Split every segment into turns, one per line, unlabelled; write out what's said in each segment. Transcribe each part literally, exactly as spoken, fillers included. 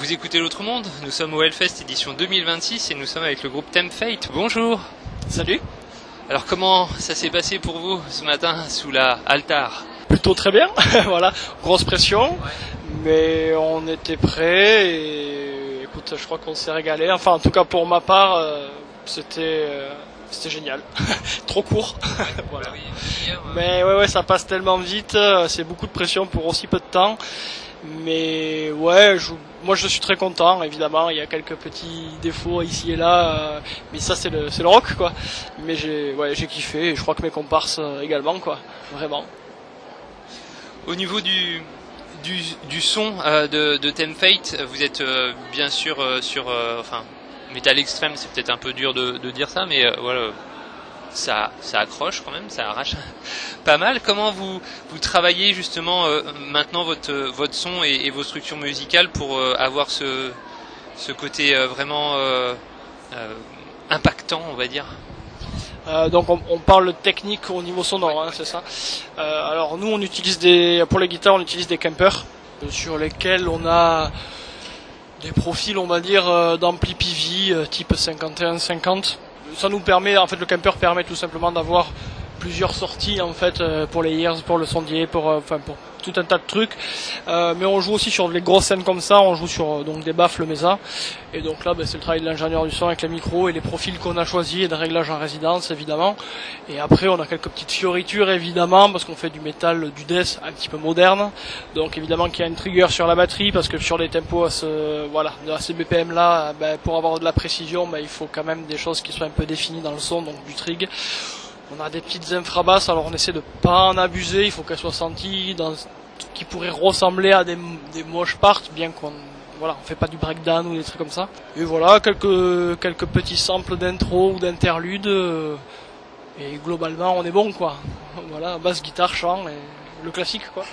Vous écoutez l'autre monde, nous sommes au Hellfest édition deux mille vingt-six et nous sommes avec le groupe Tempfate. Bonjour.
Salut.
Alors comment ça s'est passé pour vous ce matin sous la Altar?
Plutôt très bien, voilà, grosse pression, ouais. Mais on était prêts et écoute, je crois qu'on s'est régalé. Enfin, en tout cas pour ma part, euh, c'était euh, c'était génial, trop court. Voilà. Oui, hier, euh... Mais ouais, ouais, ça passe tellement vite, c'est beaucoup de pression pour aussi peu de temps. Mais ouais, je, moi je suis très content, évidemment, il y a quelques petits défauts ici et là, euh, mais ça c'est le, c'est le rock quoi. Mais j'ai, ouais, j'ai kiffé et je crois que mes comparses également quoi, vraiment.
Au niveau du, du, du son euh, de, de Tempfate, vous êtes euh, bien sûr euh, sur, euh, enfin, métal extrême, c'est peut-être un peu dur de, de dire ça, mais euh, voilà. Ça, ça accroche quand même, ça arrache pas mal. Comment vous, vous travaillez justement euh, maintenant votre, votre son et, et vos structures musicales pour euh, avoir ce, ce côté euh, vraiment euh, euh, impactant, on va dire?
Euh, donc on, on parle technique au niveau sonore, hein, c'est ça. Euh, alors nous on utilise des, pour les guitares on utilise des Kemper euh, sur lesquels on a des profils on va dire euh, d'ampli P V euh, type cinquante et un cinquante. Ça nous permet, en fait, le Kemper permet tout simplement d'avoir plusieurs sorties en fait pour les ears, pour le sondier, pour enfin pour tout un tas de trucs. Euh, mais on joue aussi sur les grosses scènes comme ça, on joue sur donc des baffles Mesa. Et donc là, ben, c'est le travail de l'ingénieur du son avec les micros et les profils qu'on a choisis et de réglage en résidence évidemment. Et après, on a quelques petites fioritures évidemment parce qu'on fait du métal, du death un petit peu moderne. Donc évidemment qu'il y a une trigger sur la batterie parce que sur les tempos à ce voilà à ces B P M là, ben, pour avoir de la précision, ben, il faut quand même des choses qui soient un peu définies dans le son, donc du trig. On a des petites infrabasses, alors on essaie de pas en abuser, il faut qu'elles soient senties dans qui pourrait ressembler à des, des mosh parts, bien qu'on voilà, on fait pas du breakdown ou des trucs comme ça. Et voilà, quelques quelques petits samples d'intro ou d'interlude euh, et globalement on est bon quoi. Voilà, basse, guitare, chant et le classique quoi.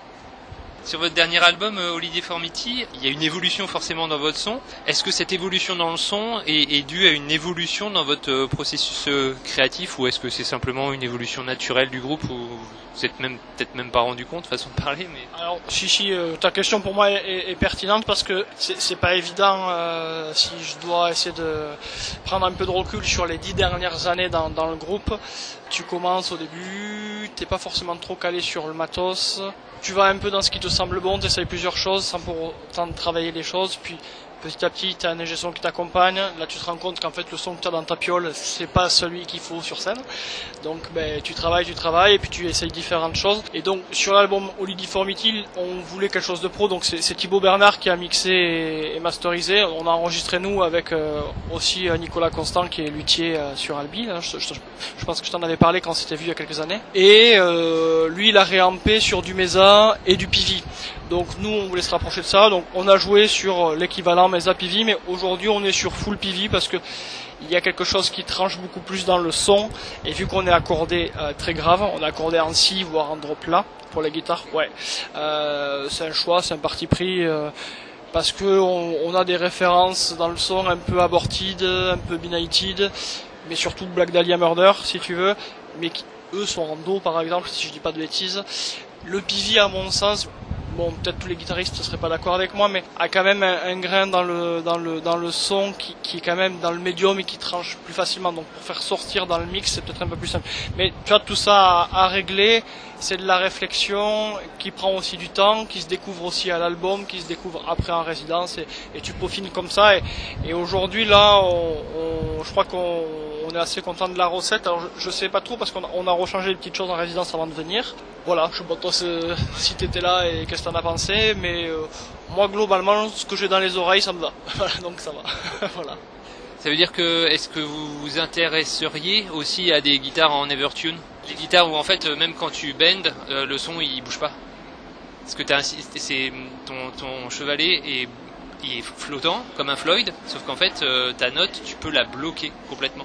Sur votre dernier album, euh, Holy Deformity, il y a une évolution forcément dans votre son. Est-ce que cette évolution dans le son est, est due à une évolution dans votre euh, processus euh, créatif ou est-ce que c'est simplement une évolution naturelle du groupe ou vous êtes même peut-être même pas rendu compte, façon de parler mais...
Alors, si, si, euh, ta question pour moi est, est, est pertinente parce que c'est, c'est pas évident euh, si je dois essayer de prendre un peu de recul sur les dix dernières années dans, dans le groupe. Tu commences au début, t'es pas forcément trop calé sur le matos. Tu vas un peu dans ce qui te semble bon, tu essayes plusieurs choses sans pour autant travailler les choses, puis petit à petit tu as un ingé son qui t'accompagne, là tu te rends compte qu'en fait le son que tu as dans ta piole c'est pas celui qu'il faut sur scène, donc ben, tu travailles, tu travailles et puis tu essayes différentes choses, et donc sur l'album Holy Deformity on voulait quelque chose de pro, donc c'est, c'est Thibaut Bernard qui a mixé et, et masterisé, on a enregistré nous avec euh, aussi euh, Nicolas Constant qui est luthier euh, sur Albi, là, je, je, je pense que je t'en avais parlé quand c'était vu il y a quelques années, et euh, lui il a réampé sur du Mesa et du P V. Donc nous on voulait se rapprocher de ça, donc on a joué sur l'équivalent Mesa P V, mais aujourd'hui on est sur full P V parce que il y a quelque chose qui tranche beaucoup plus dans le son, et vu qu'on est accordé euh, très grave, on est accordé en si voire en drop là pour la guitare, ouais, euh, c'est un choix, c'est un parti pris, euh, parce que on, on a des références dans le son un peu Aborted, un peu Benighted, mais surtout Black Dahlia Murder si tu veux, mais qui eux sont en do par exemple si je dis pas de bêtises. Le P V à mon sens, bon, peut-être tous les guitaristes ne seraient pas d'accord avec moi, mais a quand même un, un grain dans le dans le dans le son qui, qui est quand même dans le médium et qui tranche plus facilement. Donc pour faire sortir dans le mix, c'est peut-être un peu plus simple. Mais tu vois, tout ça à, à régler, c'est de la réflexion qui prend aussi du temps, qui se découvre aussi à l'album, qui se découvre après en résidence, et, et tu peaufines comme ça. Et, et aujourd'hui là, on, on, je crois qu'on on est assez content de la recette. Alors je, je sais pas trop parce qu'on a, on a rechangé des petites choses en résidence avant de venir. Voilà, je sais pas toi si t'étais là et qu'est-ce que t'en as pensé, mais euh, moi globalement ce que j'ai dans les oreilles ça me va. Voilà, donc ça va. Voilà.
Ça veut dire que est-ce que vous vous intéresseriez aussi à des guitares en Evertune, des guitares où en fait même quand tu bends euh, le son il bouge pas, parce que t'as un, c'est ton ton chevalet est il est flottant comme un Floyd, sauf qu'en fait euh, ta note tu peux la bloquer complètement.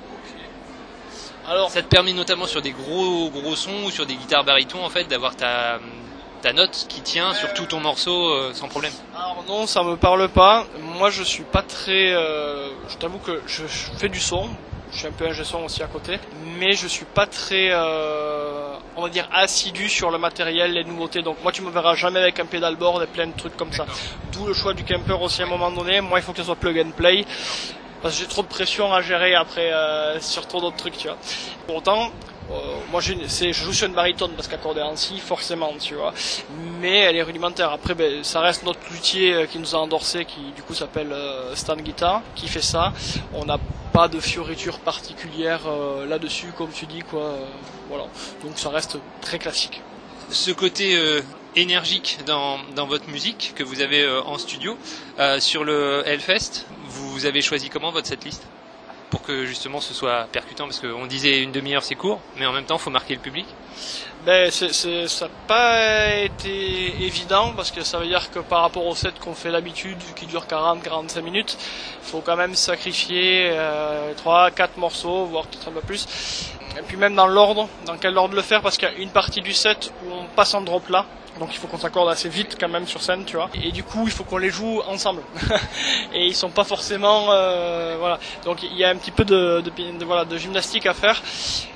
Alors, ça te permet notamment sur des gros gros sons ou sur des guitares barytons en fait d'avoir ta ta note qui tient sur tout ton morceau euh, sans problème.
Alors non, ça me parle pas. Moi je suis pas très euh, je t'avoue que je, je fais du son, je suis un peu ingé son aussi à côté, mais je suis pas très euh, on va dire, assidu sur le matériel, les nouveautés. Donc moi tu me verras jamais avec un pédalboard et plein de trucs comme ça. D'où le choix du camper aussi à un moment donné. Moi il faut que ce soit plug and play. Parce que j'ai trop de pression à gérer après euh, sur trop d'autres trucs, tu vois. Pour autant, euh, moi j'ai, c'est, je joue sur une baritone parce qu'accordé en si, forcément, tu vois. Mais elle est rudimentaire. Après, ben, ça reste notre luthier euh, qui nous a endorsé, qui du coup s'appelle euh, Stan Guitar, qui fait ça. On n'a pas de fioritures particulières euh, là-dessus, comme tu dis, quoi. Euh, voilà. Donc ça reste très classique.
Ce côté euh, énergique dans, dans votre musique que vous avez euh, en studio, euh, sur le Hellfest, vous avez choisi comment votre setlist pour que justement ce soit percutant, parce qu'on disait une demi-heure c'est court, mais en même temps il faut marquer le public.
Ben c'est, c'est, ça n'a pas été évident parce que ça veut dire que par rapport au set qu'on fait d'habitude, qui dure quarante à quarante-cinq minutes, il faut quand même sacrifier euh, trois à quatre morceaux, voire peut-être un peu plus. Et puis même dans l'ordre, dans quel ordre le faire, parce qu'il y a une partie du set où on passe en drop là. Donc il faut qu'on s'accorde assez vite quand même sur scène, tu vois. Et du coup, il faut qu'on les joue ensemble. Et ils sont pas forcément, euh, voilà. Donc il y a un petit peu de, de, de, voilà, de gymnastique à faire.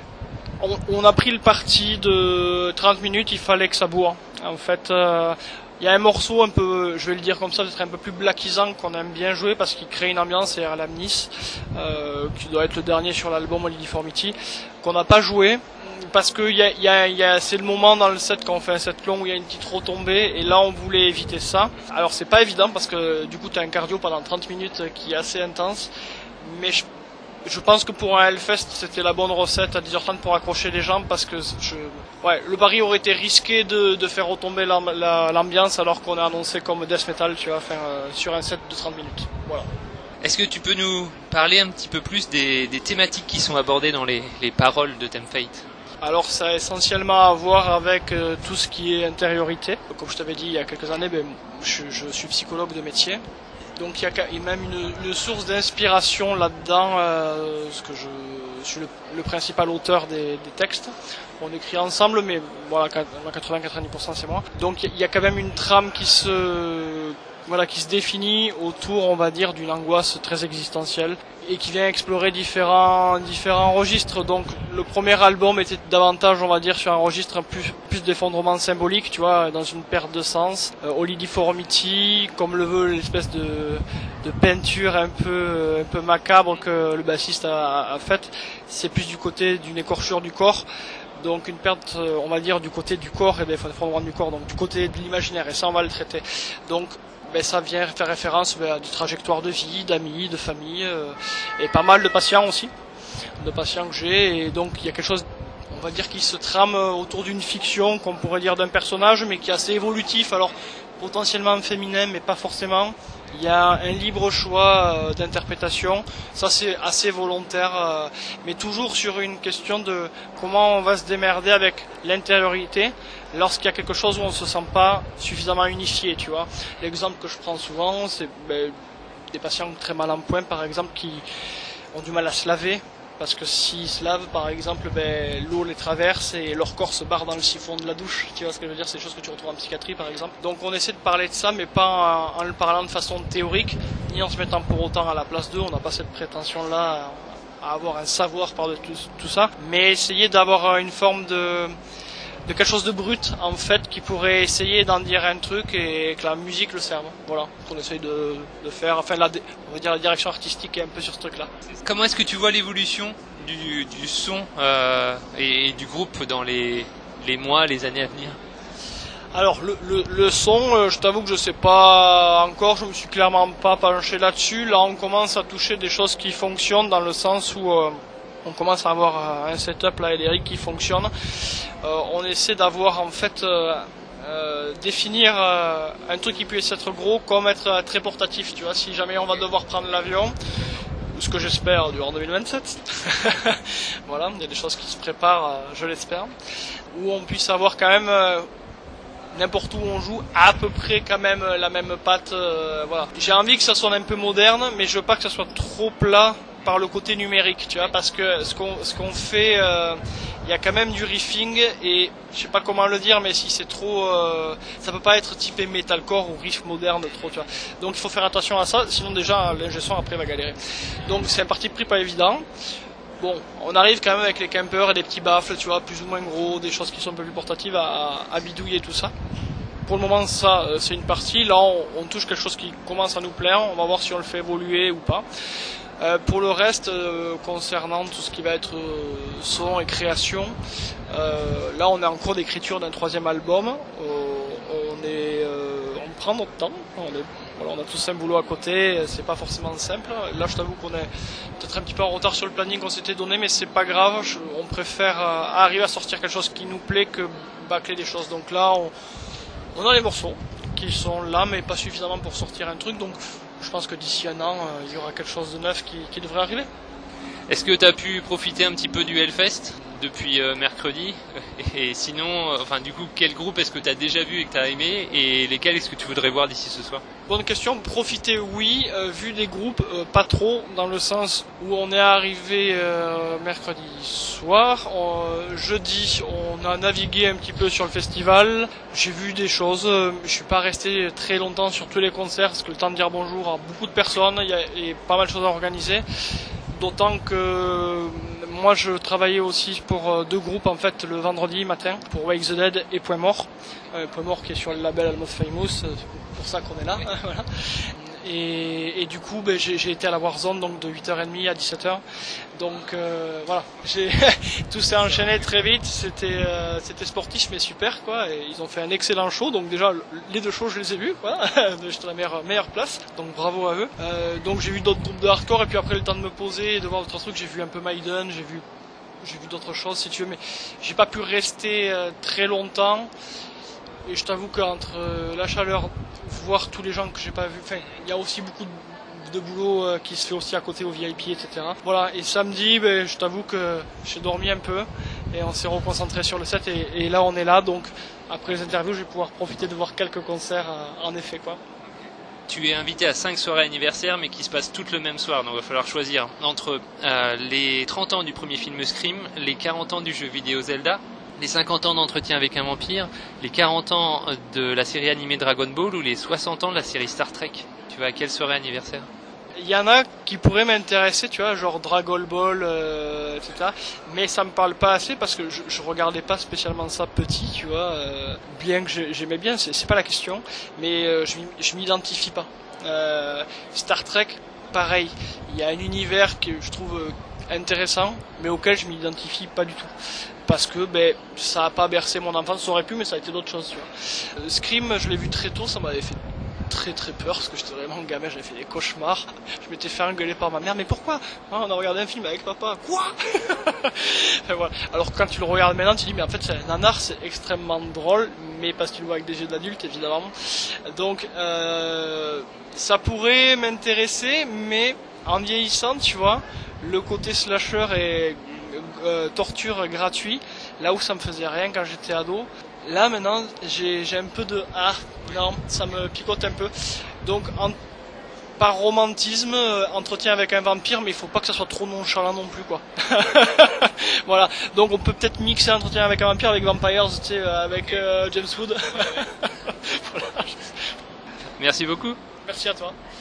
On, on a pris le parti de trente minutes, il fallait que ça bourre. En fait, euh, il y a un morceau un peu, je vais le dire comme ça, peut-être un peu plus blackisant qu'on aime bien jouer parce qu'il crée une ambiance, c'est Alamnis, euh, qui doit être le dernier sur l'album Uniformity, qu'on n'a pas joué. Parce que y a, y a, y a, c'est le moment dans le set quand on fait un set long où il y a une petite retombée et là on voulait éviter ça. Alors c'est pas évident parce que du coup tu as un cardio pendant trente minutes qui est assez intense, mais je, je pense que pour un Hellfest c'était la bonne recette à dix heures trente pour accrocher les jambes parce que je, ouais, le pari aurait été risqué de, de faire retomber la, la, l'ambiance alors qu'on est annoncé comme death metal, tu vois, enfin, euh, sur un set de trente minutes. Voilà.
Est-ce que tu peux nous parler un petit peu plus des, des thématiques qui sont abordées dans les, les paroles de Tempt Fate ?
Alors ça a essentiellement à voir avec euh, tout ce qui est intériorité. Comme je t'avais dit il y a quelques années, ben, je, je suis psychologue de métier. Donc il y a, il y a même une, une source d'inspiration là-dedans, euh, parce que je, je suis le, le principal auteur des, des textes. On écrit ensemble, mais voilà, quatre-vingts à quatre-vingt-dix pour cent c'est moi. Donc il y a quand même une trame qui se, voilà, qui se définit autour, on va dire, d'une angoisse très existentielle et qui vient explorer différents, différents registres. Donc le premier album était davantage, on va dire, sur un registre plus, plus d'effondrement symbolique, tu vois, dans une perte de sens. Euh, Olidiformity, comme le veut l'espèce de, de peinture un peu, un peu macabre que le bassiste a, a faite, c'est plus du côté d'une écorchure du corps. Donc une perte, on va dire, du côté du corps et des effondrements du corps, donc du côté de l'imaginaire, et ça on va le traiter. Donc ben, ça vient faire référence ben, à des trajectoires de vie, d'amis, de famille, euh, et pas mal de patients aussi, de patients que j'ai, et donc il y a quelque chose, on va dire, qui se trame autour d'une fiction, qu'on pourrait dire d'un personnage, mais qui est assez évolutif, alors potentiellement féminin, mais pas forcément. Il y a un libre choix euh, d'interprétation, ça c'est assez volontaire, euh, mais toujours sur une question de comment on va se démerder avec l'intériorité lorsqu'il y a quelque chose où on ne se sent pas suffisamment unifié, tu vois. L'exemple que je prends souvent, c'est ben, des patients très mal en point, par exemple, qui ont du mal à se laver, parce que s'ils se lavent, par exemple, ben, l'eau les traverse et leur corps se barre dans le siphon de la douche. Tu vois ce que je veux dire? C'est des choses que tu retrouves en psychiatrie, par exemple. Donc on essaie de parler de ça, mais pas en, en le parlant de façon théorique, ni en se mettant pour autant à la place d'eux. On n'a pas cette prétention-là à avoir un savoir par-dessus tout, tout ça. Mais essayer d'avoir une forme de... de quelque chose de brut, en fait, qui pourrait essayer d'en dire un truc et que la musique le serve. Voilà, qu'on essaye de, de faire. Enfin, la, on va dire la direction artistique est un peu sur ce truc-là.
Comment est-ce que tu vois l'évolution du, du son euh, et, et du groupe dans les, les mois, les années à venir?
Alors, le, le, le son, euh, je t'avoue que je sais pas encore, je me suis clairement pas penché là-dessus. Là, on commence à toucher des choses qui fonctionnent dans le sens où... Euh, on commence à avoir un setup là, Eléric, qui fonctionne. Euh, on essaie d'avoir en fait euh, euh, définir euh, un truc qui puisse être gros comme être euh, très portatif. Tu vois, si jamais on va devoir prendre l'avion, ce que j'espère durant deux mille vingt-sept, voilà, il y a des choses qui se préparent, euh, je l'espère, où on puisse avoir quand même euh, n'importe où on joue à peu près quand même la même patte. Euh, voilà. J'ai envie que ça soit un peu moderne, mais je veux pas que ça soit trop plat par le côté numérique, tu vois, parce que ce qu'on ce qu'on fait, il euh, y a quand même du riffing et je sais pas comment le dire, mais si c'est trop, euh, ça peut pas être typé metalcore ou riff moderne trop, tu vois. Donc il faut faire attention à ça, sinon déjà l'ingé son après va galérer. Donc c'est un parti pris pas évident. bon, on arrive quand même avec les campers et des petits baffles, tu vois, plus ou moins gros, des choses qui sont un peu plus portatives à, à bidouiller tout ça. Pour le moment, ça, c'est une partie. Là, on, on touche quelque chose qui commence à nous plaire. On va voir si on le fait évoluer ou pas. Euh, pour le reste, euh, concernant tout ce qui va être euh, son et création, euh, là, on est en cours d'écriture d'un troisième album. Euh, on est, euh, on prend notre temps. On est, voilà, on a tous un boulot à côté. C'est pas forcément simple. Là, je t'avoue qu'on est peut-être un petit peu en retard sur le planning qu'on s'était donné, mais c'est pas grave. Je, on préfère euh, arriver à sortir quelque chose qui nous plaît que bâcler des choses. Donc là, on On a les morceaux qui sont là, mais pas suffisamment pour sortir un truc, donc je pense que d'ici un an, euh, il y aura quelque chose de neuf qui, qui devrait arriver.
Est-ce que tu as pu profiter un petit peu du Hellfest depuis euh, mercredi? Et sinon, euh, enfin du coup, quel groupe est-ce que tu as déjà vu et que tu as aimé, et lesquels est-ce que tu voudrais voir d'ici ce soir?
Bonne question. Profiter, oui. Euh, vu des groupes, euh, pas trop, dans le sens où on est arrivé euh, mercredi soir. On, jeudi, on a navigué un petit peu sur le festival. J'ai vu des choses. Euh, je suis pas resté très longtemps sur tous les concerts parce que le temps de dire bonjour à beaucoup de personnes, il y a et pas mal de choses à organiser. D'autant que moi je travaillais aussi pour deux groupes en fait le vendredi matin pour Wake the Dead et Point Mort. Euh, Point Mort qui est sur le label Almost Famous, c'est pour ça qu'on est là. Voilà. Et, et du coup ben, j'ai, j'ai été à la Warzone donc de huit heures trente à dix-sept heures. Donc euh, voilà, j'ai tout s'est enchaîné très vite, c'était euh, c'était sportif mais super quoi, et ils ont fait un excellent show, donc déjà les deux shows je les ai vus quoi, j'étais à la meilleure, meilleure place, donc bravo à eux. Euh, donc j'ai vu d'autres groupes de hardcore et puis après le temps de me poser et de voir d'autres trucs, j'ai vu un peu Maiden, j'ai vu j'ai vu d'autres choses si tu veux, mais j'ai pas pu rester euh, très longtemps. Et je t'avoue qu'entre euh, la chaleur, voir tous les gens que j'ai pas vus, enfin, il y a aussi beaucoup de, de boulot euh, qui se fait aussi à côté au V I P, et cetera. Voilà, et samedi, ben, je t'avoue que j'ai dormi un peu et on s'est reconcentré sur le set et, et là on est là, donc après les interviews, je vais pouvoir profiter de voir quelques concerts euh, en effet, quoi.
Tu es invité à cinq soirées anniversaires, mais qui se passent toutes le même soir, donc il va falloir choisir entre euh, les trente ans du premier film Scream, les quarante ans du jeu vidéo Zelda, les cinquante ans d'entretien avec un vampire, les quarante ans de la série animée Dragon Ball ou les soixante ans de la série Star Trek. Tu vas à quelle soirée anniversaire?
Il y en a qui pourraient m'intéresser, tu vois, genre Dragon Ball, euh, et cetera. Mais ça me parle pas assez parce que je, je regardais pas spécialement ça petit, tu vois. Euh, bien que j'aimais bien, c'est, c'est pas la question, mais euh, je, je m'identifie pas. Euh, Star Trek, pareil, il y a un univers que je trouve intéressant, mais auquel je m'identifie pas du tout. Parce que ben ça a pas bercé mon enfance, ça aurait pu, mais ça a été d'autres choses, tu vois. Euh, Scream, je l'ai vu très tôt, ça m'avait fait très très peur parce que j'étais vraiment gamin, j'avais fait des cauchemars. Je m'étais fait engueuler par ma mère, mais pourquoi ah, on a regardé un film avec papa, quoi. Enfin, voilà. Alors quand tu le regardes maintenant, tu te dis mais en fait c'est un nanar, c'est extrêmement drôle, mais parce que tu le vois avec des yeux d'adulte évidemment. Donc euh, ça pourrait m'intéresser, mais en vieillissant, tu vois, le côté slasher et euh, torture gratuit, là où ça me faisait rien quand j'étais ado. Là maintenant j'ai, j'ai un peu de ah non, ça me picote un peu. Donc en, par romantisme, euh, entretien avec un vampire, mais il faut pas que ça soit trop nonchalant non plus quoi. Voilà, donc on peut peut-être mixer entretien avec un vampire avec Vampires, tu sais, avec euh, James Wood. Voilà.
Merci beaucoup.
Merci à toi.